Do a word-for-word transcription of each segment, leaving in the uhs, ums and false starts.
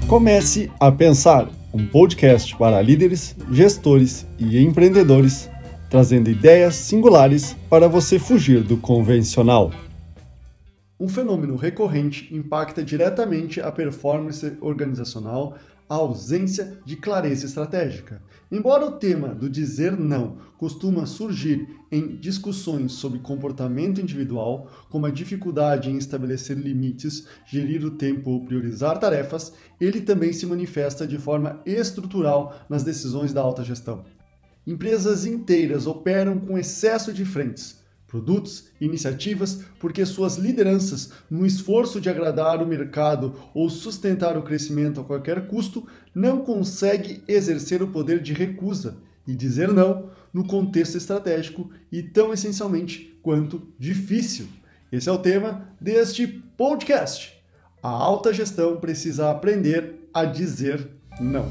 Comece a Pensar, um podcast para líderes, gestores e empreendedores, trazendo ideias singulares para você fugir do convencional. Um fenômeno recorrente impacta diretamente a performance organizacional, a ausência de clareza estratégica. Embora o tema do dizer não costuma surgir em discussões sobre comportamento individual, como a dificuldade em estabelecer limites, gerir o tempo ou priorizar tarefas, ele também se manifesta de forma estrutural nas decisões da alta gestão. Empresas inteiras operam com excesso de frentes, produtos, iniciativas, porque suas lideranças, no esforço de agradar o mercado ou sustentar o crescimento a qualquer custo, não conseguem exercer o poder de recusa e dizer não no contexto estratégico e tão essencialmente quanto difícil. Esse é o tema deste podcast. A alta gestão precisa aprender a dizer não.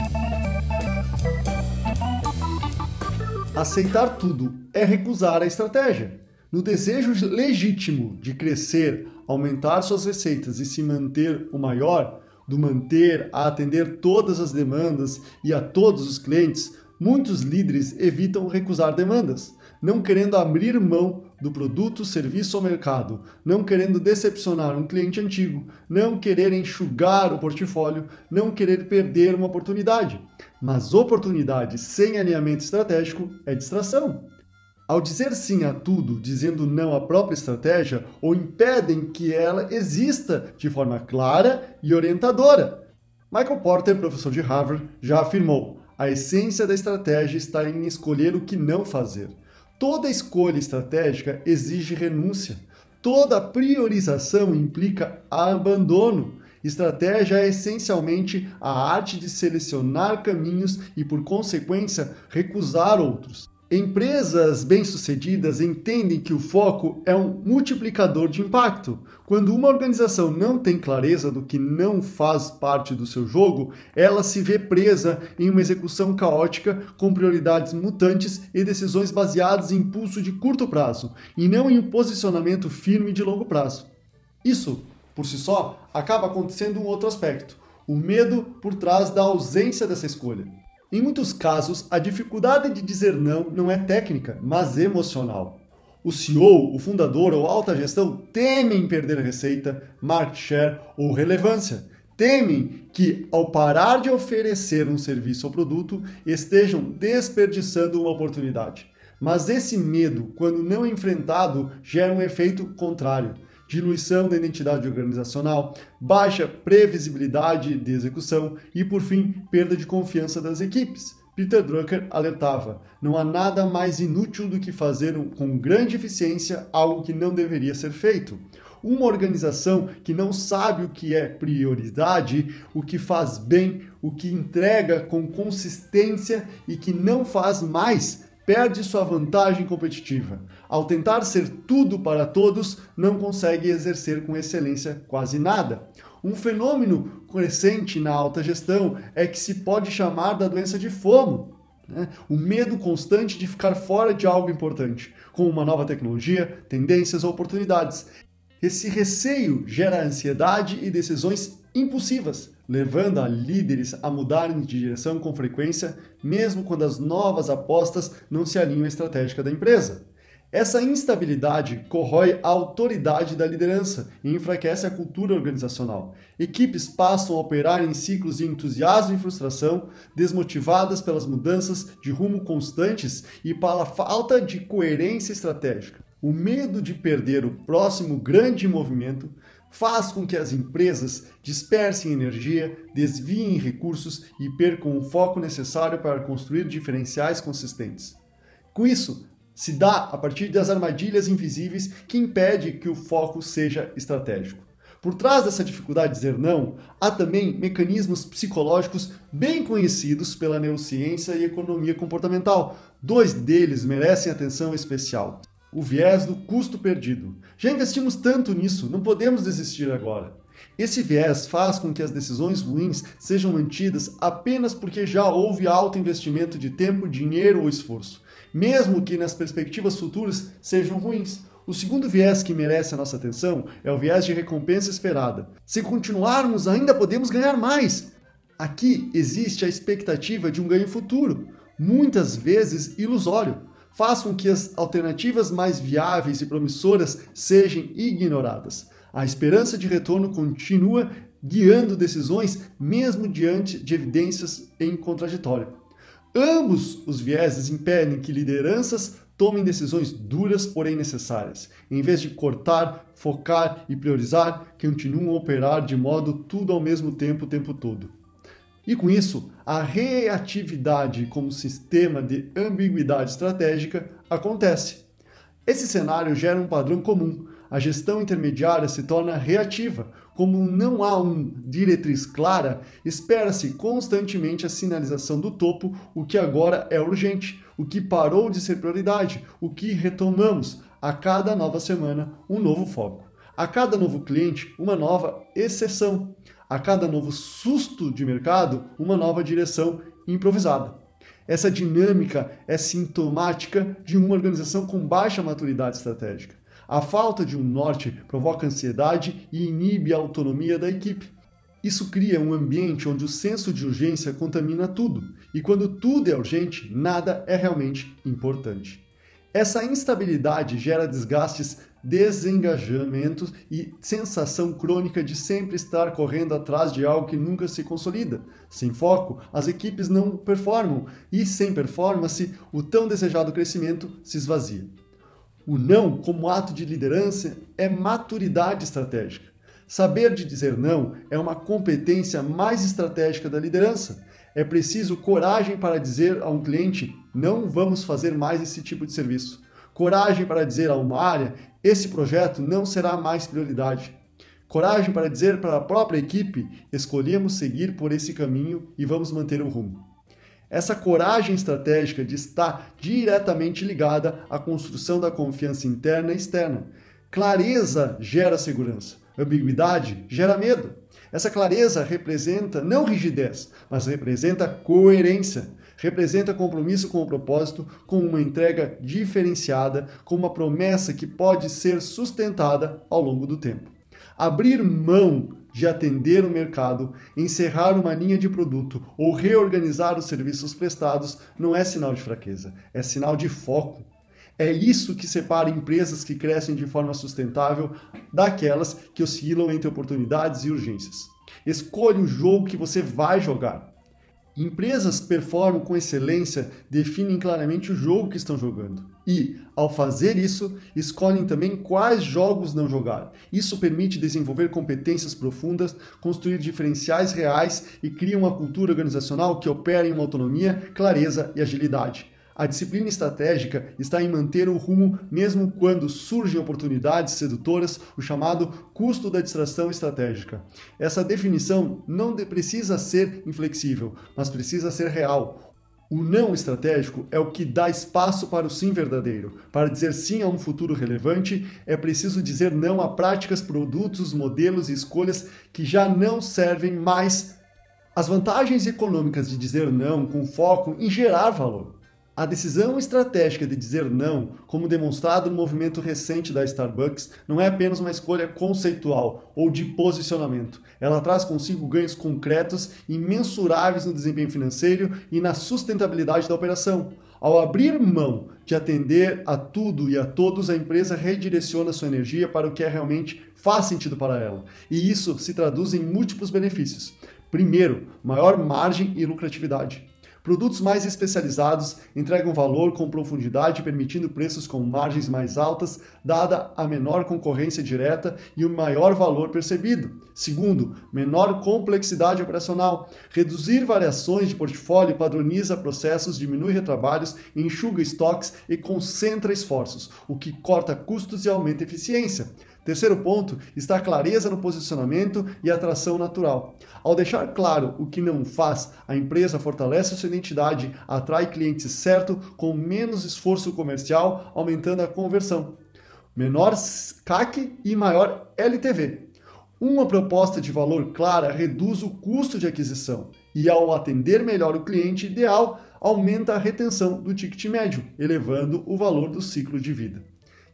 Aceitar tudo é recusar a estratégia. No desejo legítimo de crescer, aumentar suas receitas e se manter o maior, do manter a atender todas as demandas e a todos os clientes, muitos líderes evitam recusar demandas, não querendo abrir mão do produto, serviço ou mercado, não querendo decepcionar um cliente antigo, não querer enxugar o portfólio, não querer perder uma oportunidade. Mas oportunidade sem alinhamento estratégico é distração. Ao dizer sim a tudo, dizendo não à própria estratégia, ou impedem que ela exista de forma clara e orientadora. Michael Porter, professor de Harvard, já afirmou: a essência da estratégia está em escolher o que não fazer. Toda escolha estratégica exige renúncia. Toda priorização implica abandono. Estratégia é essencialmente a arte de selecionar caminhos e, por consequência, recusar outros. Empresas bem-sucedidas entendem que o foco é um multiplicador de impacto. Quando uma organização não tem clareza do que não faz parte do seu jogo, ela se vê presa em uma execução caótica com prioridades mutantes e decisões baseadas em impulso de curto prazo, e não em um posicionamento firme de longo prazo. Isso, por si só, acaba acontecendo um outro aspecto: o medo por trás da ausência dessa escolha. Em muitos casos, a dificuldade de dizer não não é técnica, mas emocional. O C E O, o fundador ou alta gestão temem perder receita, market share ou relevância. Temem que, ao parar de oferecer um serviço ou produto, estejam desperdiçando uma oportunidade. Mas esse medo, quando não enfrentado, gera um efeito contrário: diluição da identidade organizacional, baixa previsibilidade de execução e, por fim, perda de confiança das equipes. Peter Drucker alertava: não há nada mais inútil do que fazer com grande eficiência algo que não deveria ser feito. Uma organização que não sabe o que é prioridade, o que faz bem, o que entrega com consistência e que não faz mais, perde sua vantagem competitiva. Ao tentar ser tudo para todos, não consegue exercer com excelência quase nada. Um fenômeno crescente na alta gestão é que se pode chamar da doença de FOMO, né? O medo constante de ficar fora de algo importante, como uma nova tecnologia, tendências ou oportunidades. Esse receio gera ansiedade e decisões impulsivas, levando a líderes a mudarem de direção com frequência, mesmo quando as novas apostas não se alinham à estratégia da empresa. Essa instabilidade corrói a autoridade da liderança e enfraquece a cultura organizacional. Equipes passam a operar em ciclos de entusiasmo e frustração, desmotivadas pelas mudanças de rumo constantes e pela falta de coerência estratégica. O medo de perder o próximo grande movimento faz com que as empresas dispersem energia, desviem recursos e percam o foco necessário para construir diferenciais consistentes. Com isso, se dá a partir das armadilhas invisíveis que impedem que o foco seja estratégico. Por trás dessa dificuldade de dizer não, há também mecanismos psicológicos bem conhecidos pela neurociência e economia comportamental. Dois deles merecem atenção especial: o viés do custo perdido. Já investimos tanto nisso, não podemos desistir agora. Esse viés faz com que as decisões ruins sejam mantidas apenas porque já houve alto investimento de tempo, dinheiro ou esforço, mesmo que nas perspectivas futuras sejam ruins. O segundo viés que merece a nossa atenção é o viés de recompensa esperada. Se continuarmos, ainda podemos ganhar mais. Aqui existe a expectativa de um ganho futuro, muitas vezes ilusório. Faz com que as alternativas mais viáveis e promissoras sejam ignoradas. A esperança de retorno continua guiando decisões, mesmo diante de evidências em contraditório. Ambos os vieses impedem que lideranças tomem decisões duras, porém necessárias. Em vez de cortar, focar e priorizar, continuam a operar de modo tudo ao mesmo tempo o tempo todo. E com isso, a reatividade como sistema de ambiguidade estratégica acontece. Esse cenário gera um padrão comum. A gestão intermediária se torna reativa. Como não há uma diretriz clara, espera-se constantemente a sinalização do topo, o que agora é urgente, o que parou de ser prioridade, o que retomamos. A cada nova semana, um novo foco. A cada novo cliente, uma nova exceção. A cada novo susto de mercado, uma nova direção improvisada. Essa dinâmica é sintomática de uma organização com baixa maturidade estratégica. A falta de um norte provoca ansiedade e inibe a autonomia da equipe. Isso cria um ambiente onde o senso de urgência contamina tudo, e quando tudo é urgente, nada é realmente importante. Essa instabilidade gera desgastes, desengajamentos e sensação crônica de sempre estar correndo atrás de algo que nunca se consolida. Sem foco, as equipes não performam e, sem performance, o tão desejado crescimento se esvazia. O não, como ato de liderança, é maturidade estratégica. Saber de dizer não é uma competência mais estratégica da liderança. É preciso coragem para dizer a um cliente: não vamos fazer mais esse tipo de serviço. Coragem para dizer a uma área: esse projeto não será mais prioridade. Coragem para dizer para a própria equipe: escolhemos seguir por esse caminho e vamos manter o rumo. Essa coragem estratégica de estar diretamente ligada à construção da confiança interna e externa. Clareza gera segurança. Ambiguidade gera medo. Essa clareza representa não rigidez, mas representa coerência. Representa compromisso com o propósito, com uma entrega diferenciada, com uma promessa que pode ser sustentada ao longo do tempo. Abrir mão de atender o mercado, encerrar uma linha de produto ou reorganizar os serviços prestados não é sinal de fraqueza, é sinal de foco. É isso que separa empresas que crescem de forma sustentável daquelas que oscilam entre oportunidades e urgências. Escolha o jogo que você vai jogar. Empresas performam com excelência, definem claramente o jogo que estão jogando. E, ao fazer isso, escolhem também quais jogos não jogar. Isso permite desenvolver competências profundas, construir diferenciais reais e cria uma cultura organizacional que opera em uma autonomia, clareza e agilidade. A disciplina estratégica está em manter o rumo mesmo quando surgem oportunidades sedutoras, o chamado custo da distração estratégica. Essa definição não precisa ser inflexível, mas precisa ser real. O não estratégico é o que dá espaço para o sim verdadeiro. Para dizer sim a um futuro relevante, é preciso dizer não a práticas, produtos, modelos e escolhas que já não servem mais. As vantagens econômicas de dizer não com foco em gerar valor. A decisão estratégica de dizer não, como demonstrado no movimento recente da Starbucks, não é apenas uma escolha conceitual ou de posicionamento. Ela traz consigo ganhos concretos e mensuráveis no desempenho financeiro e na sustentabilidade da operação. Ao abrir mão de atender a tudo e a todos, a empresa redireciona sua energia para o que é realmente faz sentido para ela. E isso se traduz em múltiplos benefícios. Primeiro, maior margem e lucratividade. Produtos mais especializados entregam valor com profundidade, permitindo preços com margens mais altas, dada a menor concorrência direta e o maior valor percebido. Segundo, menor complexidade operacional. Reduzir variações de portfólio padroniza processos, diminui retrabalhos, enxuga estoques e concentra esforços, o que corta custos e aumenta a eficiência. Terceiro ponto está a clareza no posicionamento e atração natural. Ao deixar claro o que não faz, a empresa fortalece a sua identidade, atrai clientes certo com menos esforço comercial, aumentando a conversão. Menor C A C e maior L T V. Uma proposta de valor clara reduz o custo de aquisição e, ao atender melhor o cliente ideal, aumenta a retenção do ticket médio, elevando o valor do ciclo de vida.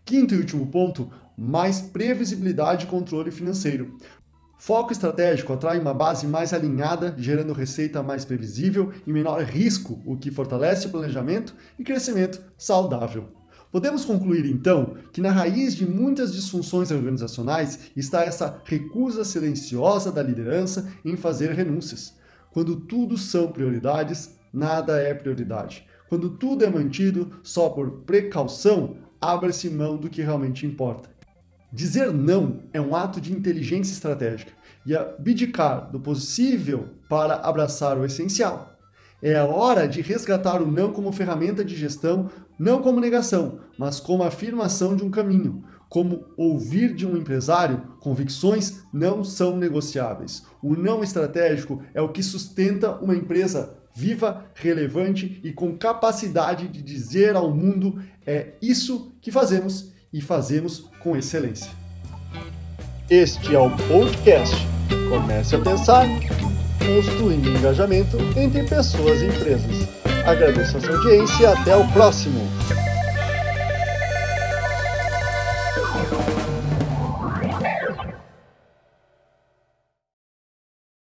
Quinto e último ponto, mais previsibilidade e controle financeiro. Foco estratégico atrai uma base mais alinhada, gerando receita mais previsível e menor risco, o que fortalece o planejamento e crescimento saudável. Podemos concluir, então, que na raiz de muitas disfunções organizacionais está essa recusa silenciosa da liderança em fazer renúncias. Quando tudo são prioridades, nada é prioridade. Quando tudo é mantido só por precaução, abre-se mão do que realmente importa. Dizer não é um ato de inteligência estratégica e abdicar do possível para abraçar o essencial. É a hora de resgatar o não como ferramenta de gestão, não como negação, mas como afirmação de um caminho. Como ouvir de um empresário, convicções não são negociáveis. O não estratégico é o que sustenta uma empresa viva, relevante e com capacidade de dizer ao mundo: é isso que fazemos e fazemos com excelência. Este é o podcast Comece a Pensar, construindo engajamento entre pessoas e empresas. Agradeço a sua audiência e até o próximo!